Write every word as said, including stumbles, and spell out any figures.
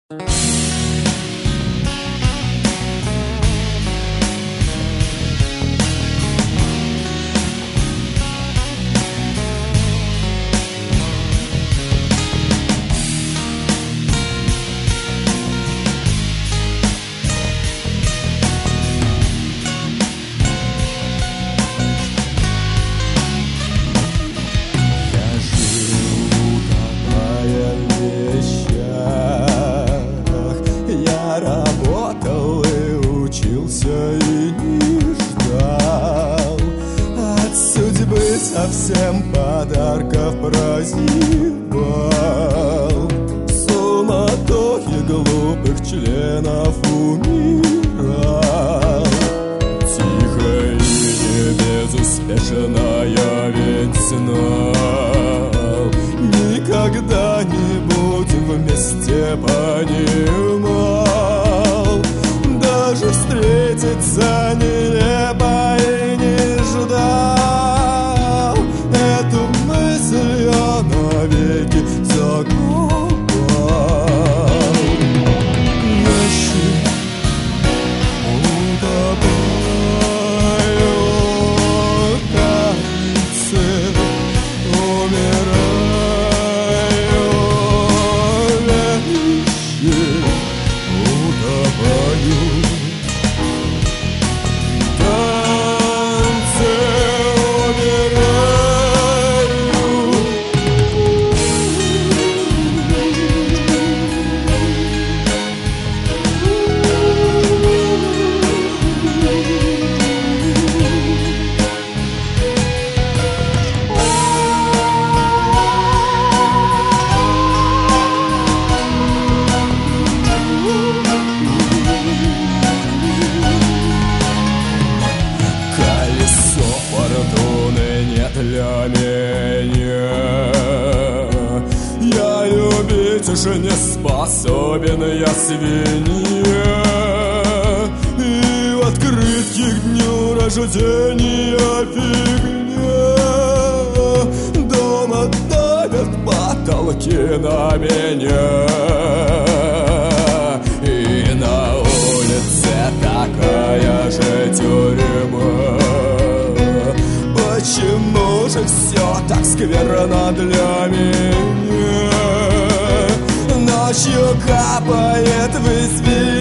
Совсем подарков прозевал, в суматохе глупых членов умирал. Тихо и не безуспешная, ведь знал, никогда не будем вместе, понимал. Даже встретиться нелепо и не ждал. Эту мысль я навеки закопал. Ночи утопаю, кажется, умираю. Вещи утопаю. Для меня я любить уже не способен, я свинья. И в открытке к дню рождения фигня. Дома давят потолки на меня, и на улице такая же тюрьма. Почему же все так скверно для меня? Ночью капает в избе